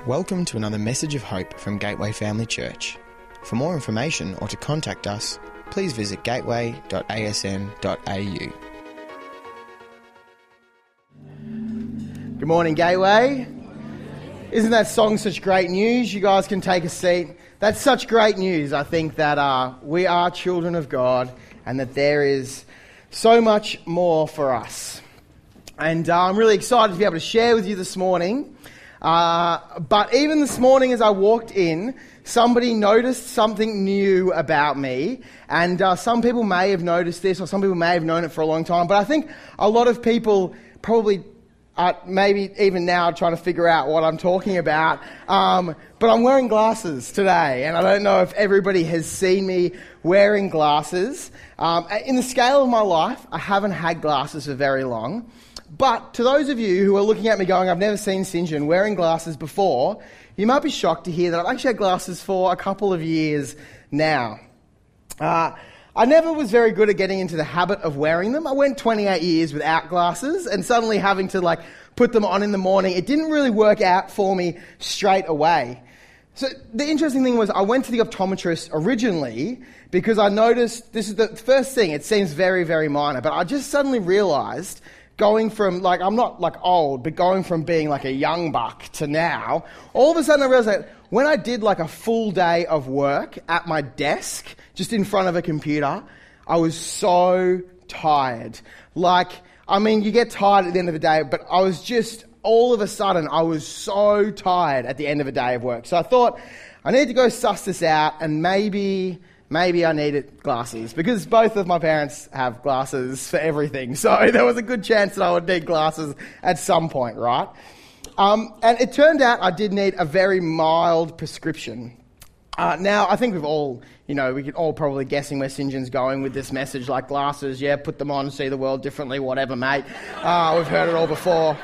Welcome to another message of hope from Gateway Family Church. For more information or to contact us, please visit gateway.asn.au. Good morning, Gateway. Isn't that song such great news? You guys can take a seat. That's such great news, I think, that we are children of God and that there is so much more for us. And I'm really excited to be able to share with you this morning. But even this morning as I walked in, somebody noticed something new about me. And some people may have noticed this, or some people may have known it for a long time. But I think a lot of people probably maybe even now trying to figure out what I'm talking about. But I'm wearing glasses today, and I don't know if everybody has seen me wearing glasses. In the scale of my life, I haven't had glasses for very long. But to those of you who are looking at me going, I've never seen St. John wearing glasses before, you might be shocked to hear that I've actually had glasses for a couple of years now. I never was very good at getting into the habit of wearing them. I went 28 years without glasses, and suddenly having to put them on in the morning, it didn't really work out for me straight away. So the interesting thing was I went to the optometrist originally because I noticed, this is the first thing, it seems very, very minor, but I just suddenly realised going from, I'm not old, but going from being a young buck to now, all of a sudden I realised that when I did a full day of work at my desk, just in front of a computer, I was so tired. You get tired at the end of the day, but I was just, all of a sudden, I was so tired at the end of a day of work. So I thought, I need to go suss this out, and maybe I needed glasses, because both of my parents have glasses for everything. So there was a good chance that I would need glasses at some point, right? And it turned out I did need a very mild prescription. Now, I think we've all, we can all probably guessing where St. John's going with this message, glasses, yeah, put them on, see the world differently, whatever, mate. We've heard it all before.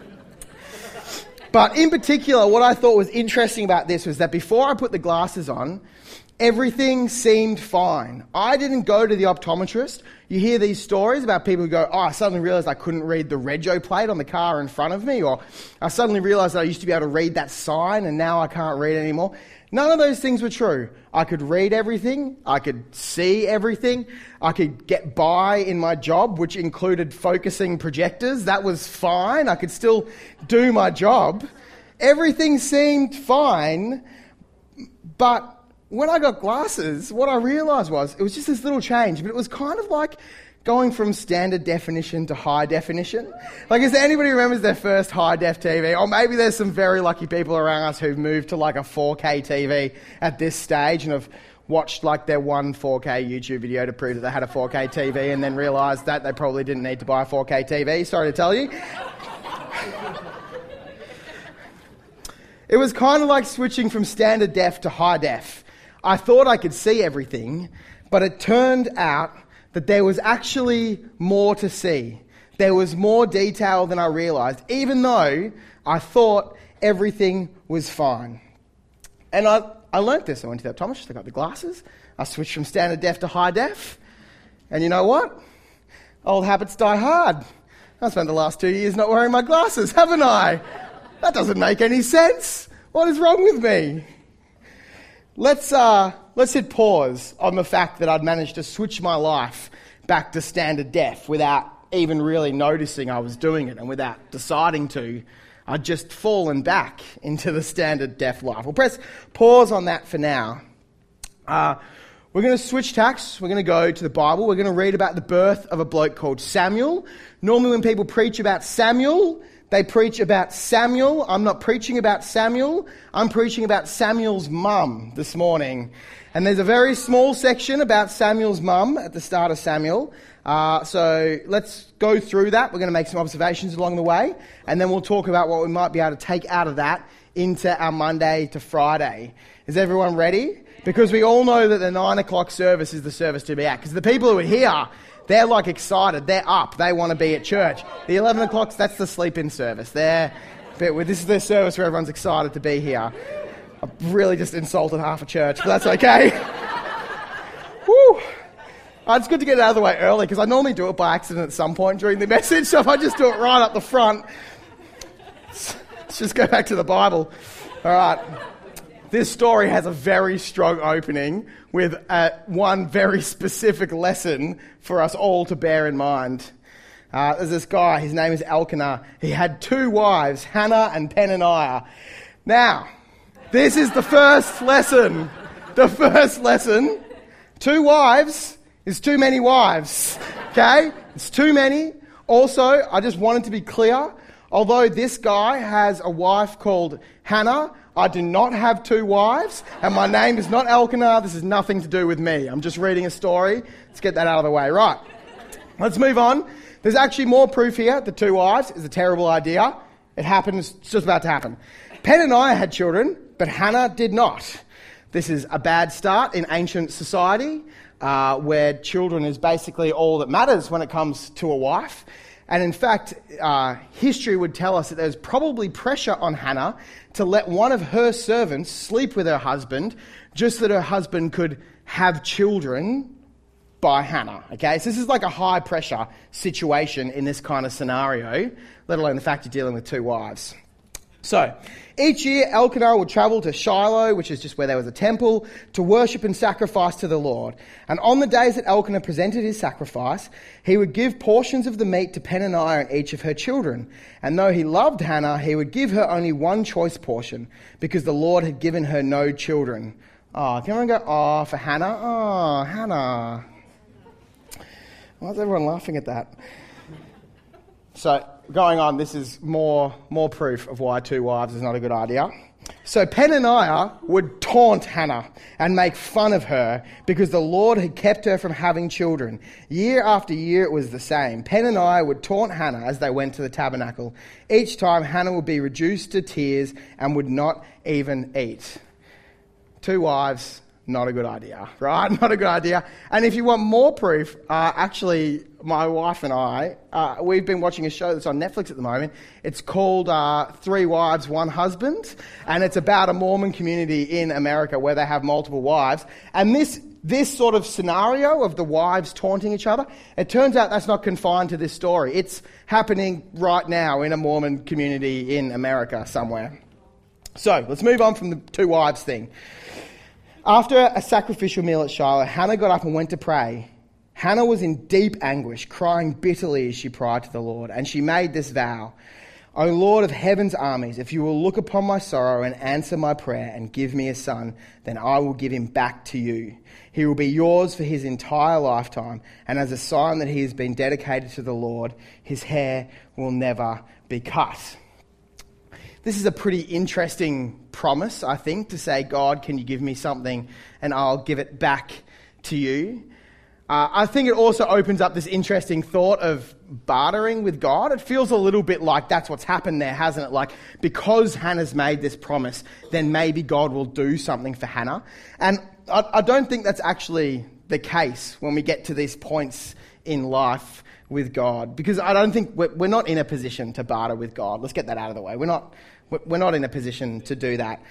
But in particular, what I thought was interesting about this was that before I put the glasses on, everything seemed fine. I didn't go to the optometrist. You hear these stories about people who go, I suddenly realised I couldn't read the rego plate on the car in front of me, or I suddenly realised that I used to be able to read that sign and now I can't read anymore. None of those things were true. I could read everything. I could see everything. I could get by in my job, which included focusing projectors. That was fine. I could still do my job. Everything seemed fine, but when I got glasses, what I realised was, it was just this little change, but it was kind of like going from standard definition to high definition. Is there anybody who remembers their first high-def TV? Or maybe there's some very lucky people around us who've moved to a 4K TV at this stage and have watched their one 4K YouTube video to prove that they had a 4K TV and then realised that they probably didn't need to buy a 4K TV. Sorry to tell you. It was kind of like switching from standard def to high def. I thought I could see everything, but it turned out that there was actually more to see. There was more detail than I realised, even though I thought everything was fine. And I learnt this. I went to the optometrist, I got the glasses, I switched from standard def to high def, and you know what? Old habits die hard. I spent the last 2 years not wearing my glasses, haven't I? That doesn't make any sense. What is wrong with me? Let's hit pause on the fact that I'd managed to switch my life back to standard def without even really noticing I was doing it, and without deciding to. I'd just fallen back into the standard def life. We'll press pause on that for now. We're going to switch tacks. We're going to go to the Bible. We're going to read about the birth of a bloke called Samuel. Normally when people preach about Samuel, they preach about Samuel. I'm not preaching about Samuel. I'm preaching about Samuel's mum this morning. And there's a very small section about Samuel's mum at the start of Samuel. So let's go through that. We're going to make some observations along the way. And then we'll talk about what we might be able to take out of that into our Monday to Friday. Is everyone ready? Because we all know that the 9 o'clock service is the service to be at. Because the people who are here, they're excited. They're up. They want to be at church. The 11 o'clocks, that's the sleep-in service. This is the service where everyone's excited to be here. I've really just insulted half a church, but that's okay. Woo! It's good to get it out of the way early, because I normally do it by accident at some point during the message, so if I just do it right up the front, let's just go back to the Bible. All right. This story has a very strong opening with one very specific lesson for us all to bear in mind. There's this guy, his name is Elkanah. He had 2 wives, Hannah and Peninnah. Now, this is the first lesson. The first lesson. 2 wives is too many wives. Okay? It's too many. Also, I just wanted to be clear. Although this guy has a wife called Hannah, I do not have 2 wives, and my name is not Elkanah. This has nothing to do with me. I'm just reading a story. Let's get that out of the way. Right. Let's move on. There's actually more proof here that 2 wives is a terrible idea. It happens. It's just about to happen. Peninnah had children, but Hannah did not. This is a bad start in ancient society, where children is basically all that matters when it comes to a wife. And in fact, history would tell us that there's probably pressure on Hannah to let one of her servants sleep with her husband, just that her husband could have children by Hannah. Okay, so this is like a high pressure situation in this kind of scenario, let alone the fact you're dealing with 2 wives. So, each year Elkanah would travel to Shiloh, which is just where there was a temple, to worship and sacrifice to the Lord. And on the days that Elkanah presented his sacrifice, he would give portions of the meat to Peninnah and each of her children. And though he loved Hannah, he would give her only one choice portion, because the Lord had given her no children. Oh, can everyone go, oh, for Hannah? Oh, Hannah. Why is everyone laughing at that? So, going on, this is more proof of why 2 wives is not a good idea. So Peninnah would taunt Hannah and make fun of her because the Lord had kept her from having children. Year after year it was the same. Peninnah would taunt Hannah as they went to the tabernacle. Each time Hannah would be reduced to tears and would not even eat. 2 wives, not a good idea, right? Not a good idea. And if you want more proof, actually, my wife and I, we've been watching a show that's on Netflix at the moment. It's called 3 Wives, 1 Husband, and it's about a Mormon community in America where they have multiple wives. And this sort of scenario of the wives taunting each other, it turns out that's not confined to this story. It's happening right now in a Mormon community in America somewhere. So, let's move on from the 2 wives thing. After a sacrificial meal at Shiloh, Hannah got up and went to pray. Hannah was in deep anguish, crying bitterly as she prayed to the Lord, and she made this vow: O Lord of heaven's armies, if you will look upon my sorrow and answer my prayer and give me a son, then I will give him back to you. He will be yours for his entire lifetime, and as a sign that he has been dedicated to the Lord, his hair will never be cut. This is a pretty interesting promise, I think, to say, God, can you give me something and I'll give it back to you. I think it also opens up this interesting thought of bartering with God. It feels a little bit like that's what's happened there, hasn't it? Like, because Hannah's made this promise, then maybe God will do something for Hannah. And I don't think that's actually the case when we get to these points in life with God, because I don't think we're not in a position to barter with God. Let's get that out of the way. We're not in a position to do that.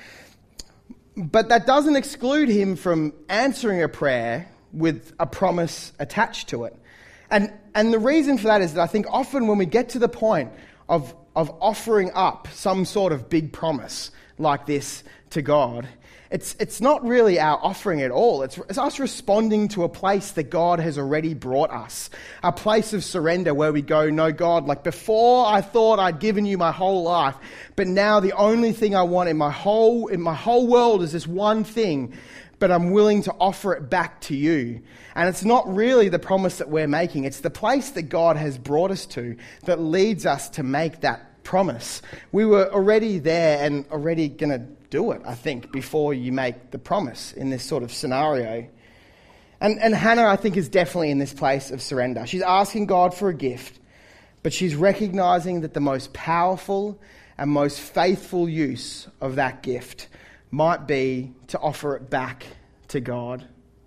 But that doesn't exclude him from answering a prayer with a promise attached to it. And the reason for that is that I think often when we get to the point of offering up some sort of big promise like this to God, it's not really our offering at all. It's us responding to a place that God has already brought us. A place of surrender where we go, no, God, like before I thought I'd given you my whole life, but now the only thing I want in my whole world is this one thing, but I'm willing to offer it back to you. And it's not really the promise that we're making. It's the place that God has brought us to that leads us to make that promise. We were already there and already going to do it, I think, before you make the promise in this sort of scenario. And Hannah, I think, is definitely in this place of surrender. She's asking God for a gift, but she's recognizing that the most powerful and most faithful use of that gift might be to offer it back to God.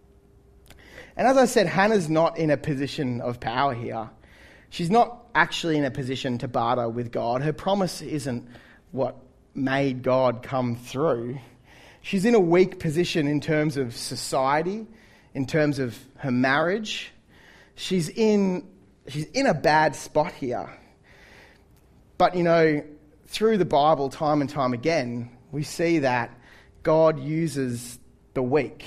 And as I said, Hannah's not in a position of power here. She's not actually in a position to barter with God. Her promise isn't what made God come through. She's in a weak position in terms of society, in terms of her marriage. She's in a bad spot here. But, through the Bible, time and time again, we see that God uses the weak.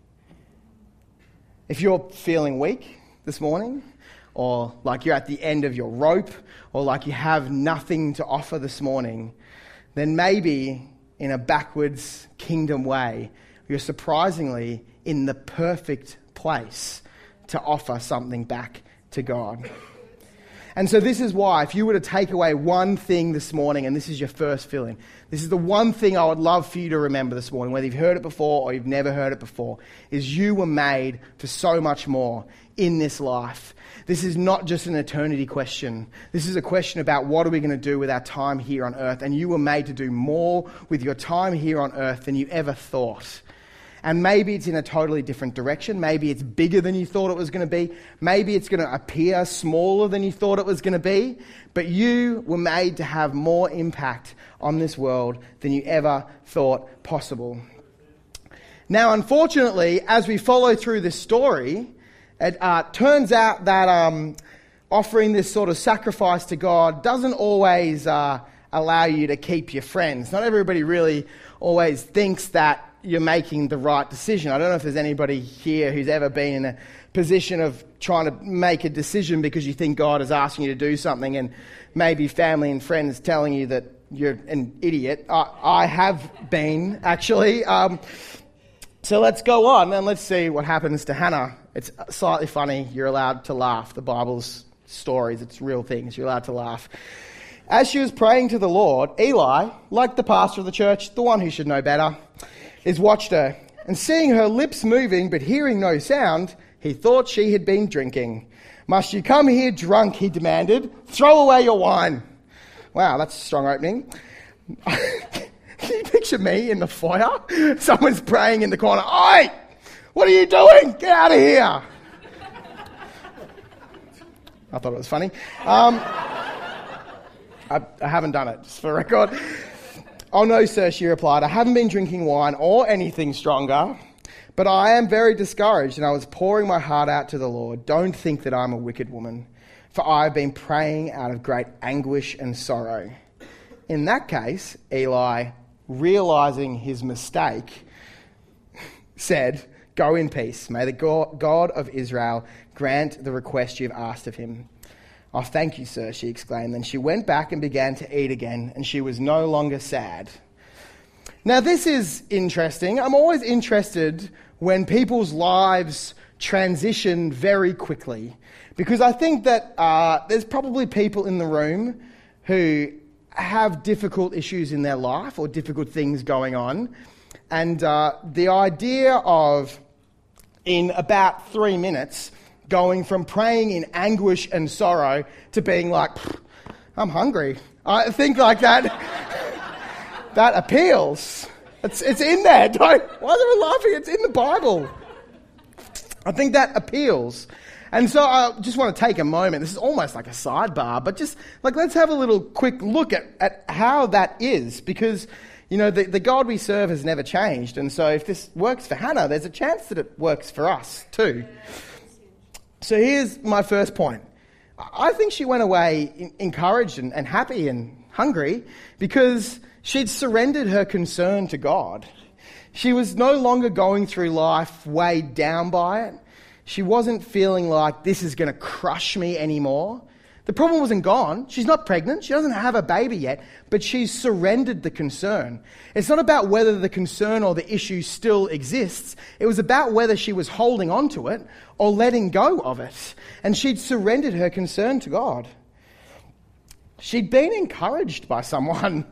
If you're feeling weak this morning, or like you're at the end of your rope, or like you have nothing to offer this morning, then maybe in a backwards kingdom way, you're surprisingly in the perfect place to offer something back to God. And so this is why, if you were to take away one thing this morning, and this is your first fill-in, this is the one thing I would love for you to remember this morning, whether you've heard it before or you've never heard it before, is you were made for so much more in this life. This is not just an eternity question. This is a question about what are we going to do with our time here on earth, and you were made to do more with your time here on earth than you ever thought. And maybe it's in a totally different direction. Maybe it's bigger than you thought it was going to be. Maybe it's going to appear smaller than you thought it was going to be. But you were made to have more impact on this world than you ever thought possible. Now, unfortunately, as we follow through this story, it turns out that offering this sort of sacrifice to God doesn't always allow you to keep your friends. Not everybody really always thinks that you're making the right decision. I don't know if there's anybody here who's ever been in a position of trying to make a decision because you think God is asking you to do something, and maybe family and friends telling you that you're an idiot. I have been, actually. So let's go on and let's see what happens to Hannah. It's slightly funny. You're allowed to laugh. The Bible's stories, it's real things. You're allowed to laugh. As she was praying to the Lord, Eli, like the pastor of the church, the one who should know better, watched her, and seeing her lips moving but hearing no sound, he thought she had been drinking. "Must you come here drunk?" he demanded. "Throw away your wine." Wow, that's a strong opening. Can you picture me in the foyer? Someone's praying in the corner. "Oi! What are you doing? Get out of here!" I thought it was funny. I haven't done it, just for record. "Oh no, sir," she replied. "I haven't been drinking wine or anything stronger, but I am very discouraged, and I was pouring my heart out to the Lord. Don't think that I'm a wicked woman, for I have been praying out of great anguish and sorrow." In that case, Eli, realizing his mistake, said, "Go in peace. May the God of Israel grant the request you've asked of him." "Oh, thank you, sir," she exclaimed. Then she went back and began to eat again, and she was no longer sad. Now, this is interesting. I'm always interested when people's lives transition very quickly, because I think that there's probably people in the room who have difficult issues in their life or difficult things going on, and the idea of, in about 3 minutes, going from praying in anguish and sorrow to being like, "I'm hungry." I think like that, that appeals. It's in there. Why are we laughing? It's in the Bible. I think that appeals. And so I just want to take a moment. This is almost like a sidebar, but just like let's have a little quick look at how that is, because you know the God we serve has never changed. And so if this works for Hannah, there's a chance that it works for us too. So here's my first point. I think she went away encouraged and happy and hungry because she'd surrendered her concern to God. She was no longer going through life weighed down by it. She wasn't feeling like this is going to crush me anymore. The problem wasn't gone. She's not pregnant. She doesn't have a baby yet, but she's surrendered the concern. It's not about whether the concern or the issue still exists. It was about whether she was holding on to it or letting go of it. And she'd surrendered her concern to God. She'd been encouraged by someone.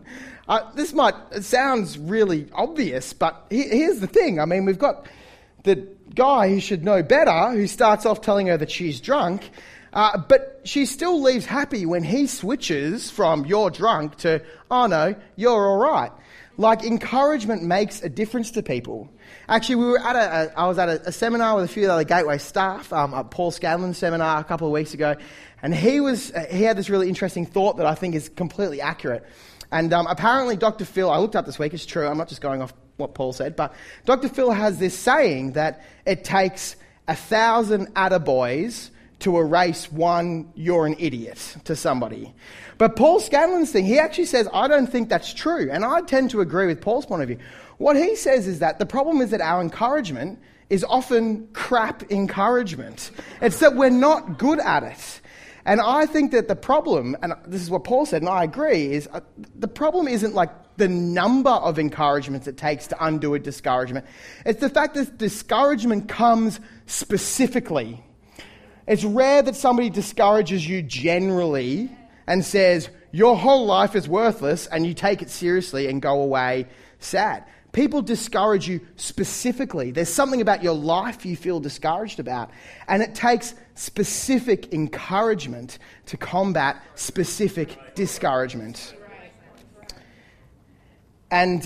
It sounds really obvious, but here's the thing. I mean, we've got the guy who should know better, who starts off telling her that she's drunk, but she still leaves happy when he switches from "you're drunk" to "oh no, you're all right." Like, encouragement makes a difference to people. Actually, I was at a seminar with a few other Gateway staff, at Paul Scanlon's seminar a couple of weeks ago, and he had this really interesting thought that I think is completely accurate. And apparently Dr. Phil, I looked up this week, it's true, I'm not just going off what Paul said, but Dr. Phil has this saying that it takes 1,000 attaboys to erase one, you're an idiot to somebody. But Paul Scanlon's thing, he actually says, I don't think that's true. And I tend to agree with Paul's point of view. What he says is that the problem is that our encouragement is often crap encouragement. It's that we're not good at it. And I think that the problem, and this is what Paul said, and I agree, is the problem isn't like the number of encouragements it takes to undo a discouragement. It's the fact that discouragement comes specifically. It's rare that somebody discourages you generally and says, your whole life is worthless, and you take it seriously and go away sad. People discourage you specifically. There's something about your life you feel discouraged about, and it takes specific encouragement to combat specific discouragement. And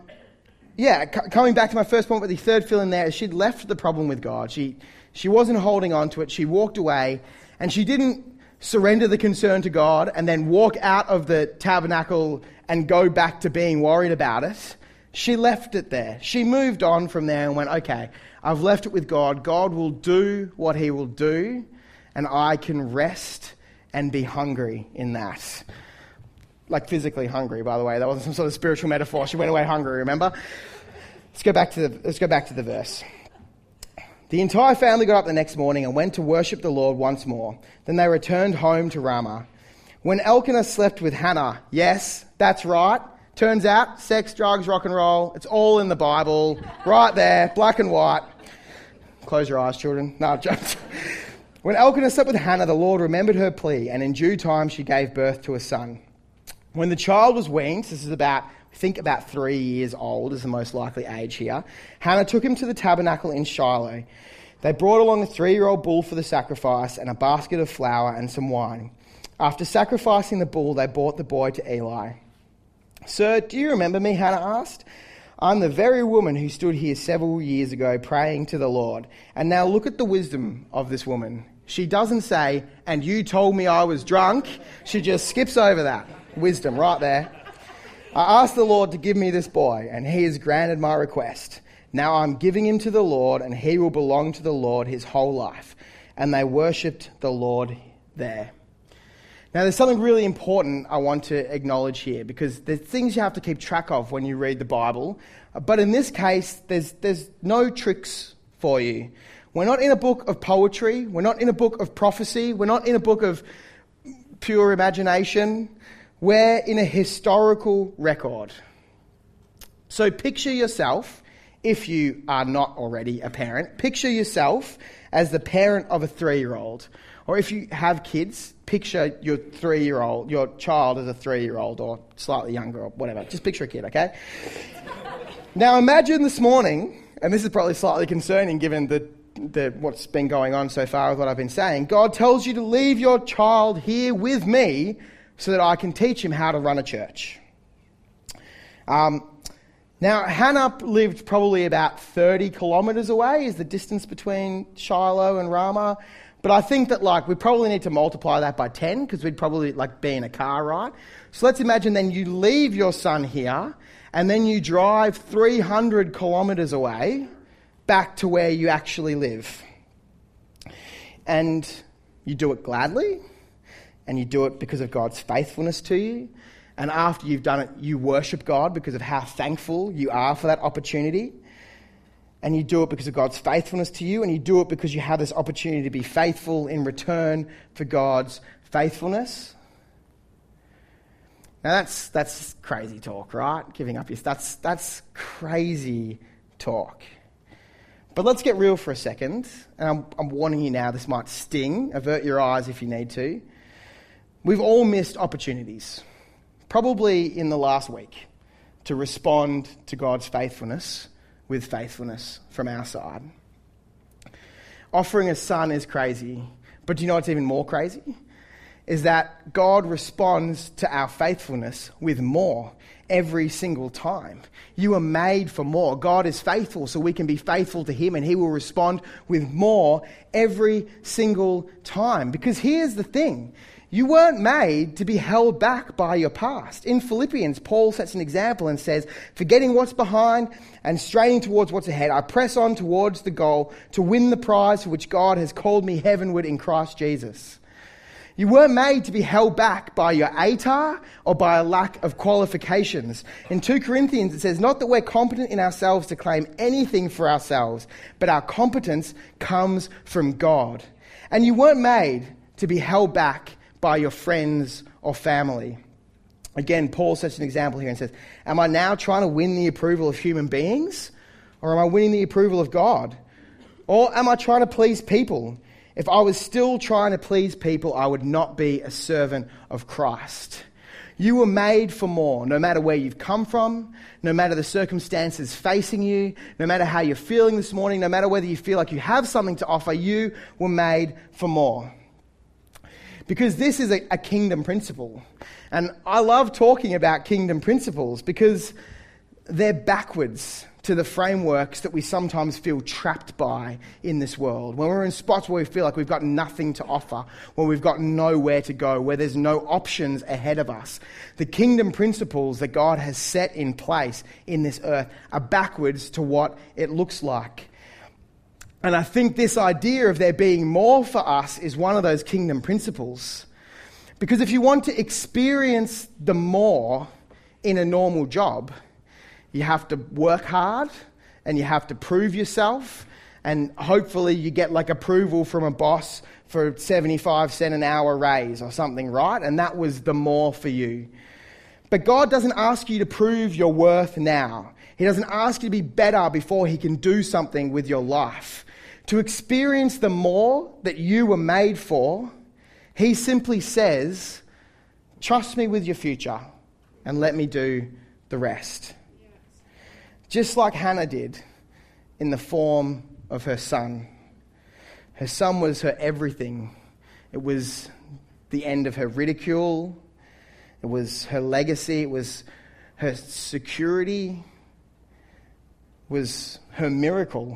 coming back to my first point with the third fill in there, is she'd left the problem with God. She wasn't holding on to it. She walked away, and she didn't surrender the concern to God and then walk out of the tabernacle and go back to being worried about it. She left it there. She moved on from there and went, okay, I've left it with God. God will do what he will do, and I can rest and be hungry in that. Like physically hungry, by the way. That wasn't some sort of spiritual metaphor. She went away hungry, remember? Let's go back to the verse. The entire family got up the next morning and went to worship the Lord once more. Then they returned home to Ramah. When Elkanah slept with Hannah, yes, that's right. Turns out, sex, drugs, rock and roll, it's all in the Bible, right there, black and white. Close your eyes, children. No, jokes. When Elkanah slept with Hannah, the Lord remembered her plea, and in due time she gave birth to a son. When the child was weaned, this is about 3 years old is the most likely age here, Hannah took him to the tabernacle in Shiloh. They brought along a 3-year-old bull for the sacrifice and a basket of flour and some wine. After sacrificing the bull, they brought the boy to Eli. Sir, do you remember me? Hannah asked. I'm the very woman who stood here several years ago praying to the Lord. And now look at the wisdom of this woman. She doesn't say, and you told me I was drunk. She just skips over that. Wisdom right there. I asked the Lord to give me this boy, and he has granted my request. Now I'm giving him to the Lord, and he will belong to the Lord his whole life. And they worshipped the Lord there. Now, there's something really important I want to acknowledge here, because there's things you have to keep track of when you read the Bible. But in this case, there's no tricks for you. We're not in a book of poetry. We're not in a book of prophecy. We're not in a book of pure imagination. We're in a historical record. So picture yourself, if you are not already a parent, picture yourself as the parent of a 3-year-old. Or if you have kids, picture your child as a 3-year-old or slightly younger or whatever. Just picture a kid, okay? Now imagine this morning, and this is probably slightly concerning given what's been going on so far with what I've been saying. God tells you to leave your child here with me so that I can teach him how to run a church. Now, Hannah lived probably about 30 kilometres away is the distance between Shiloh and Ramah. But I think that we probably need to multiply that by 10 because we'd probably be in a car, right? So let's imagine then you leave your son here and then you drive 300 kilometres away back to where you actually live. And you do it gladly, and you do it because of God's faithfulness to you. And after you've done it, you worship God because of how thankful you are for that opportunity. And you do it because of God's faithfulness to you, and you do it because you have this opportunity to be faithful in return for God's faithfulness. Now that's crazy talk, right? Giving up that's crazy talk. But let's get real for a second. And I'm warning you now, this might sting. Avert your eyes if you need to. We've all missed opportunities, probably in the last week, to respond to God's faithfulness with faithfulness from our side. Offering a son is crazy, but do you know what's even more crazy? Is that God responds to our faithfulness with more every single time. You are made for more. God is faithful, so we can be faithful to him, and he will respond with more every single time. Because here's the thing. You weren't made to be held back by your past. In Philippians, Paul sets an example and says, forgetting what's behind and straining towards what's ahead, I press on towards the goal to win the prize for which God has called me heavenward in Christ Jesus. You weren't made to be held back by your ATAR or by a lack of qualifications. In 2 Corinthians, it says, not that we're competent in ourselves to claim anything for ourselves, but our competence comes from God. And you weren't made to be held back by your friends or family. Again, Paul sets an example here and says, am I now trying to win the approval of human beings? Or am I winning the approval of God? Or am I trying to please people? If I was still trying to please people, I would not be a servant of Christ. You were made for more, no matter where you've come from, no matter the circumstances facing you, no matter how you're feeling this morning, no matter whether you feel like you have something to offer, you were made for more. Because this is a kingdom principle. And I love talking about kingdom principles because they're backwards to the frameworks that we sometimes feel trapped by in this world. When we're in spots where we feel like we've got nothing to offer, when we've got nowhere to go, where there's no options ahead of us. The kingdom principles that God has set in place in this earth are backwards to what it looks like. And I think this idea of there being more for us is one of those kingdom principles. Because if you want to experience the more in a normal job, you have to work hard and you have to prove yourself, and hopefully you get like approval from a boss for 75 cents an hour raise or something, right? And that was the more for you. But God doesn't ask you to prove your worth now. He doesn't ask you to be better before he can do something with your life. To experience the more that you were made for, he simply says, trust me with your future and let me do the rest. Yes. Just like Hannah did in the form of her son. Her son was her everything. It was the end of her ridicule. It was her legacy. It was her security. It was her miracle.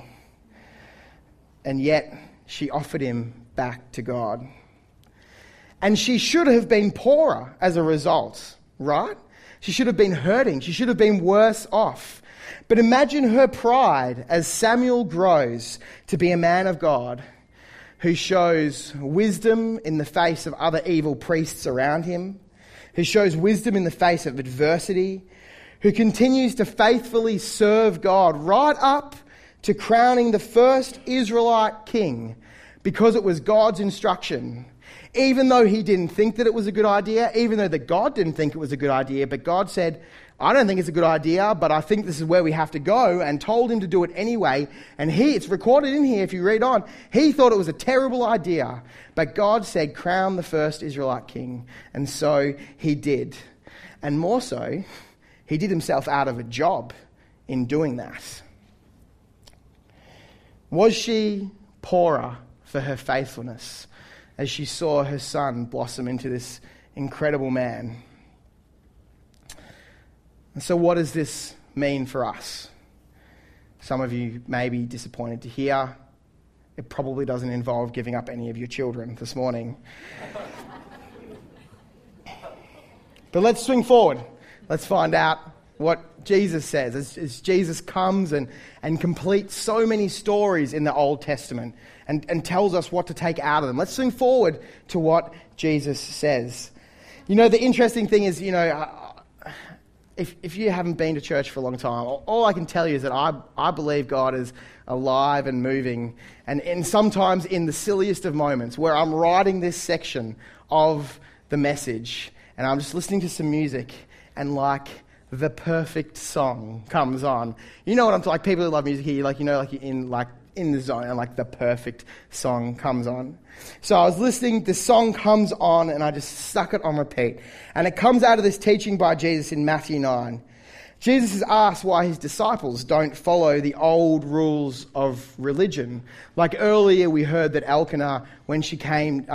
And yet, she offered him back to God. And she should have been poorer as a result, right? She should have been hurting. She should have been worse off. But imagine her pride as Samuel grows to be a man of God who shows wisdom in the face of other evil priests around him, who shows wisdom in the face of adversity, who continues to faithfully serve God right up to crowning the first Israelite king because it was God's instruction. Even though he didn't think that it was a good idea, even though that God didn't think it was a good idea, but God said, I don't think it's a good idea, but I think this is where we have to go, and told him to do it anyway. And it's recorded in here if you read on, he thought it was a terrible idea. But God said, crown the first Israelite king. And so he did. And more so, he did himself out of a job in doing that. Was she poorer for her faithfulness as she saw her son blossom into this incredible man? And so what does this mean for us? Some of you may be disappointed to hear it probably doesn't involve giving up any of your children this morning. But let's swing forward. Let's find out what Jesus says as Jesus comes and completes so many stories in the Old Testament and tells us what to take out of them. Let's swing forward to what Jesus says. You know, the interesting thing is, if you haven't been to church for a long time, all I can tell you is that I believe God is alive and moving, and sometimes in the silliest of moments where I'm writing this section of the message and I'm just listening to some music and the perfect song comes on. You know what I'm talking, like people who love music here, you're in the zone, and the perfect song comes on. So I was listening, the song comes on, and I just stuck it on repeat. And it comes out of this teaching by Jesus in Matthew 9. Jesus is asked why his disciples don't follow the old rules of religion. Like earlier we heard that Hannah, when she came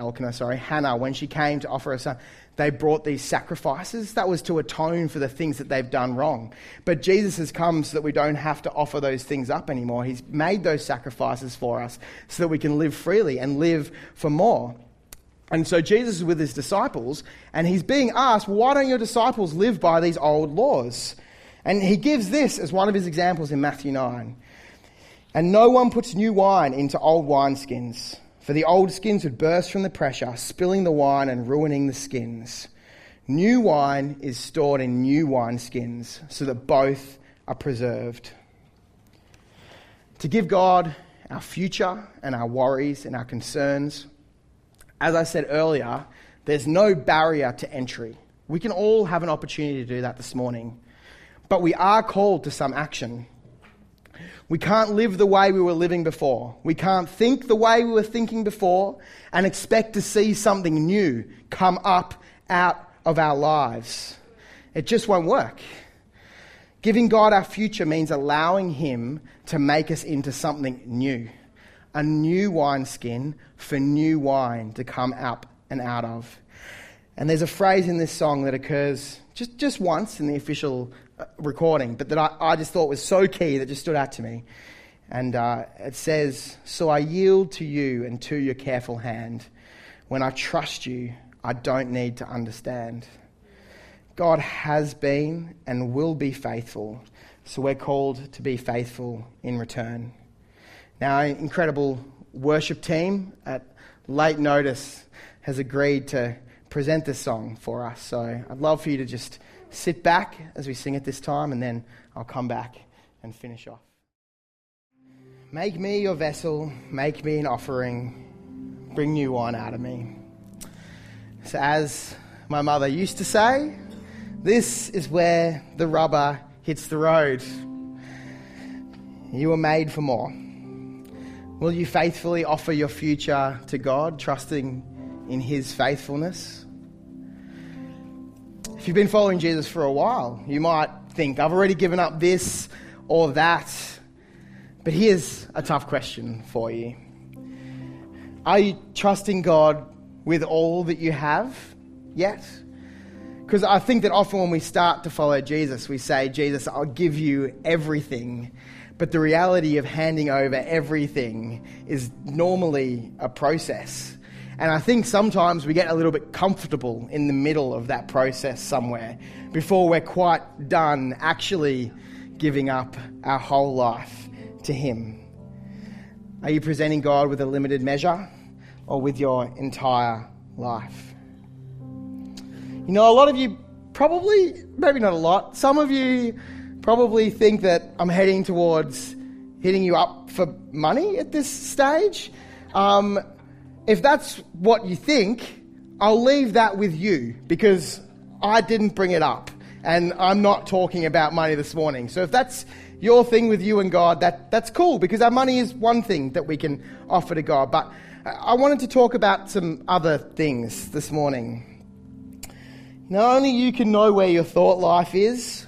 to offer her son, they brought these sacrifices. That was to atone for the things that they've done wrong. But Jesus has come so that we don't have to offer those things up anymore. He's made those sacrifices for us so that we can live freely and live for more. And so Jesus is with his disciples, and he's being asked, why don't your disciples live by these old laws? And he gives this as one of his examples in Matthew 9. And no one puts new wine into old wineskins, for the old skins would burst from the pressure, spilling the wine and ruining the skins. New wine is stored in new wineskins, so that both are preserved. To give God our future and our worries and our concerns, as I said earlier, there's no barrier to entry. We can all have an opportunity to do that this morning. But we are called to some action. We can't live the way we were living before. We can't think the way we were thinking before and expect to see something new come up out of our lives. It just won't work. Giving God our future means allowing him to make us into something new. A new wineskin for new wine to come up and out of. And there's a phrase in this song that occurs just once in the official recording, but that I just thought was so key that just stood out to me. And it says, "So I yield to you and to your careful hand. When I trust you, I don't need to understand." God has been and will be faithful, so we're called to be faithful in return. Now, our incredible worship team at late notice has agreed to present this song for us. So I'd love for you to just sit back as we sing it this time, and then I'll come back and finish off. Make me your vessel, make me an offering, bring new wine out of me. So as my mother used to say, this is where the rubber hits the road. You were made for more. Will you faithfully offer your future to God, trusting in his faithfulness? If you've been following Jesus for a while, you might think, I've already given up this or that. But here's a tough question for you. Are you trusting God with all that you have yet? Because I think that often when we start to follow Jesus, we say, Jesus, I'll give you everything. But the reality of handing over everything is normally a process. And I think sometimes we get a little bit comfortable in the middle of that process somewhere before we're quite done actually giving up our whole life to him. Are you presenting God with a limited measure or with your entire life? You know, a lot of you probably, maybe not a lot, some of you probably think that I'm heading towards hitting you up for money at this stage. If that's what you think, I'll leave that with you, because I didn't bring it up and I'm not talking about money this morning. So if that's your thing with you and God, that's cool, because our money is one thing that we can offer to God. But I wanted to talk about some other things this morning. Not only you can know where your thought life is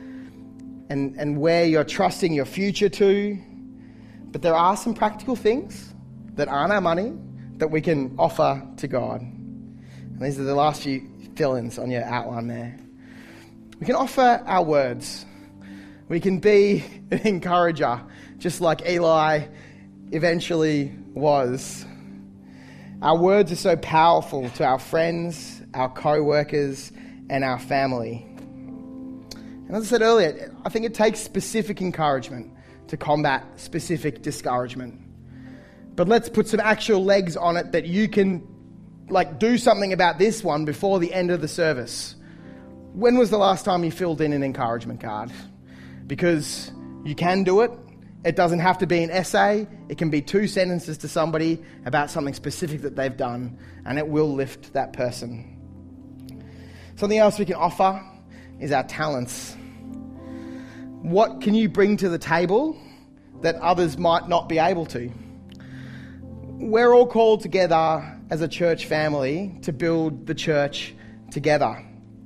and where you're trusting your future to, but there are some practical things that aren't our money that we can offer to God. And these are the last few fill-ins on your outline there. We can offer our words. We can be an encourager, just like Eli eventually was. Our words are so powerful to our friends, our co-workers, and our family. And as I said earlier, I think it takes specific encouragement to combat specific discouragement. But let's put some actual legs on it that you can do something about this one before the end of the service. When was the last time you filled in an encouragement card? Because you can do it. It doesn't have to be an essay. It can be 2 sentences to somebody about something specific that they've done, and it will lift that person. Something else we can offer is our talents. What can you bring to the table that others might not be able to? We're all called together as a church family to build the church together.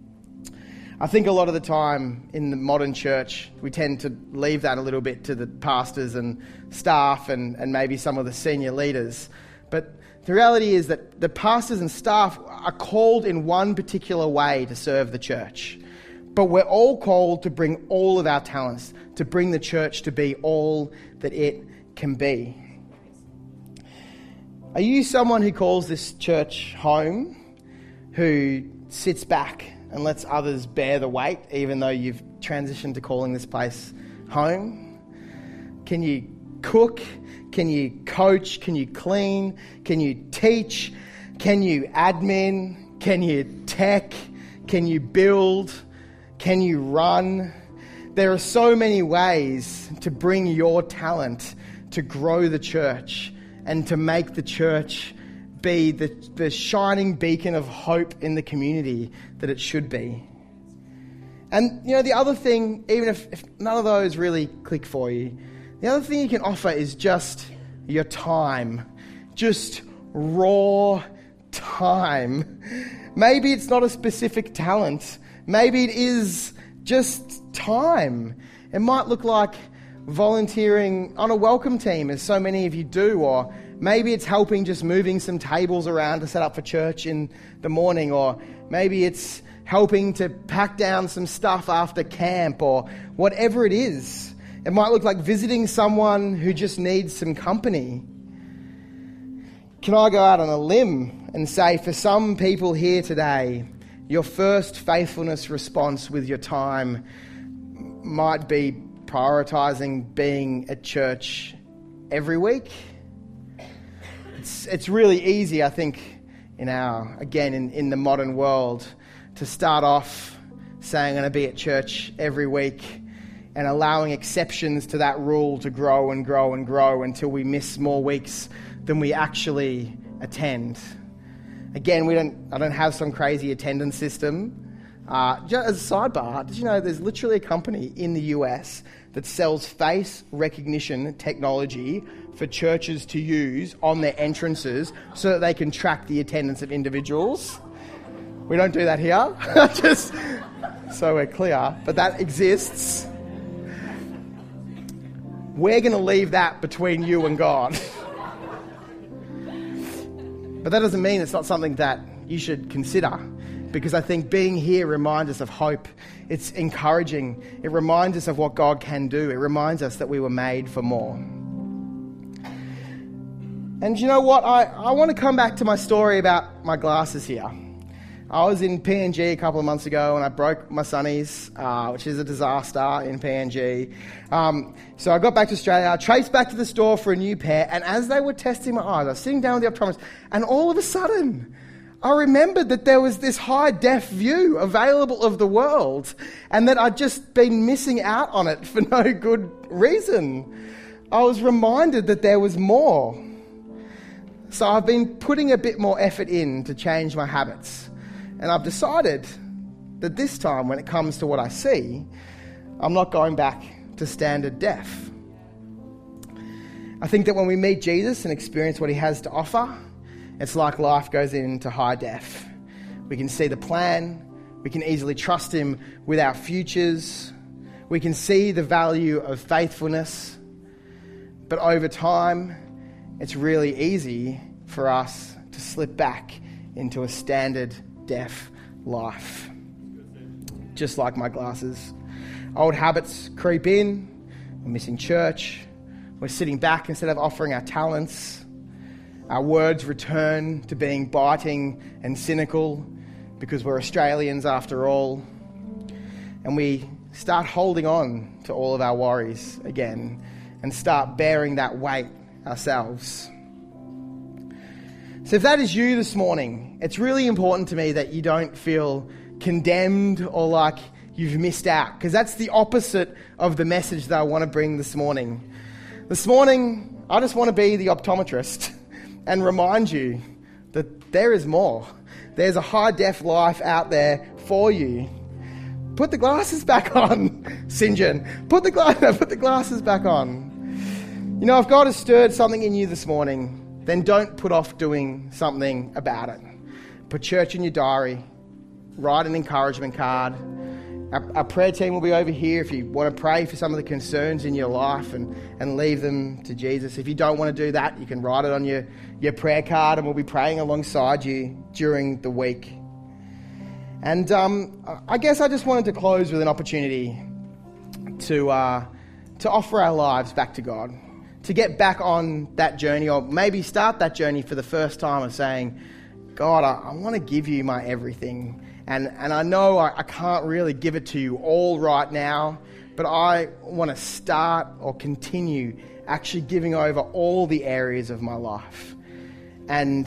I think a lot of the time in the modern church, we tend to leave that a little bit to the pastors and staff and maybe some of the senior leaders. But the reality is that the pastors and staff are called in one particular way to serve the church. But we're all called to bring all of our talents, to bring the church to be all that it can be. Are you someone who calls this church home, who sits back and lets others bear the weight, even though you've transitioned to calling this place home? Can you cook? Can you coach? Can you clean? Can you teach? Can you admin? Can you tech? Can you build? Can you run? There are so many ways to bring your talent to grow the church and to make the church be the shining beacon of hope in the community that it should be. And, the other thing, even if none of those really click for you, the other thing you can offer is just your time. Just raw time. Maybe it's not a specific talent. Maybe it is just time. It might look like volunteering on a welcome team, as so many of you do, or maybe it's helping just moving some tables around to set up for church in the morning, or maybe it's helping to pack down some stuff after camp, or whatever it is. It might look like visiting someone who just needs some company. Can I go out on a limb and say, for some people here today, your first faithfulness response with your time might be prioritising being at church every week? It's really easy, I think, in the modern world, to start off saying I'm going to be at church every week and allowing exceptions to that rule to grow and grow and grow until we miss more weeks than we actually attend. Again, I don't have some crazy attendance system. Just as a sidebar, did you know there's literally a company in the US that sells face recognition technology for churches to use on their entrances so that they can track the attendance of individuals? We don't do that here, just so we're clear, but that exists. We're going to leave that between you and God. But that doesn't mean it's not something that you should consider, because I think being here reminds us of hope. It's encouraging. It reminds us of what God can do. It reminds us that we were made for more. And you know what? I want to come back to my story about my glasses here. I was in PNG a couple of months ago and I broke my sunnies, which is a disaster in PNG. So I got back to Australia, I traced back to the store for a new pair, and as they were testing my eyes, I was sitting down with the optometrist, and all of a sudden, I remembered that there was this high-def view available of the world, and that I'd just been missing out on it for no good reason. I was reminded that there was more. So I've been putting a bit more effort in to change my habits. And I've decided that this time, when it comes to what I see, I'm not going back to standard def. I think that when we meet Jesus and experience what he has to offer, it's like life goes into high def. We can see the plan. We can easily trust him with our futures. We can see the value of faithfulness. But over time, it's really easy for us to slip back into a standard deaf life. Just like my glasses. Old habits creep in. We're missing church. We're sitting back instead of offering our talents. Our words return to being biting and cynical because we're Australians after all. And we start holding on to all of our worries again and start bearing that weight ourselves. So if that is you this morning, it's really important to me that you don't feel condemned or like you've missed out, because that's the opposite of the message that I want to bring this morning. This morning, I just want to be the optometrist and remind you that there is more. There's a high-def life out there for you. Put the glasses back on, St. John. Put the glasses back on. You know, if God has stirred something in you this morning, then don't put off doing something about it. Put church in your diary. Write an encouragement card. Our prayer team will be over here if you want to pray for some of the concerns in your life and leave them to Jesus. If you don't want to do that, you can write it on your prayer card and we'll be praying alongside you during the week. And I guess I just wanted to close with an opportunity to offer our lives back to God, to get back on that journey, or maybe start that journey for the first time of saying, God, I want to give you my everything. And I know I can't really give it to you all right now, but I want to start or continue actually giving over all the areas of my life. And,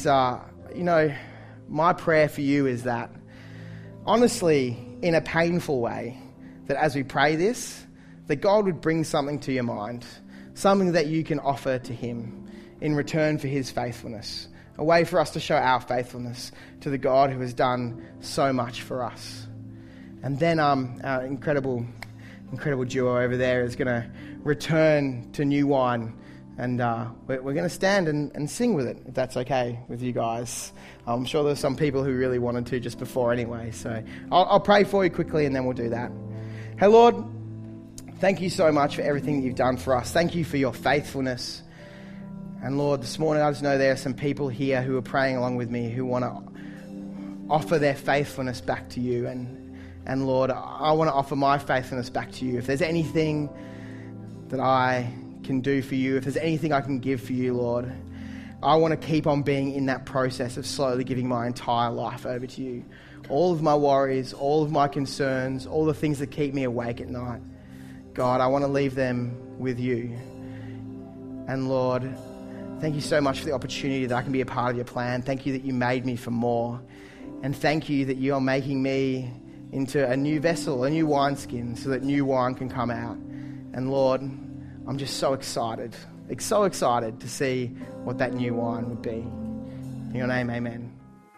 my prayer for you is that, honestly, in a painful way, that as we pray this, that God would bring something to your mind, something that you can offer to him in return for his faithfulness, a way for us to show our faithfulness to the God who has done so much for us. And then our incredible duo over there is going to return to new wine, and we're going to stand and sing with it, if that's okay with you guys. I'm sure there's some people who really wanted to just before anyway, so I'll pray for you quickly and then we'll do that. Hey Lord, thank you so much for everything that you've done for us. Thank you for your faithfulness. And Lord, this morning I just know there are some people here who are praying along with me who want to offer their faithfulness back to you. And Lord, I want to offer my faithfulness back to you. If there's anything that I can do for you, if there's anything I can give for you, Lord, I want to keep on being in that process of slowly giving my entire life over to you. All of my worries, all of my concerns, all the things that keep me awake at night. God, I want to leave them with you. And Lord, thank you so much for the opportunity that I can be a part of your plan. Thank you that you made me for more. And thank you that you are making me into a new vessel, a new wineskin, so that new wine can come out. And Lord, I'm just so excited to see what that new wine would be. In your name, amen.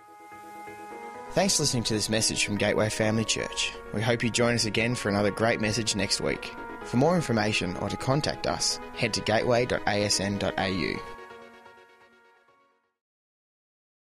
Thanks for listening to this message from Gateway Family Church. We hope you join us again for another great message next week. For more information or to contact us, head to gateway.asn.au.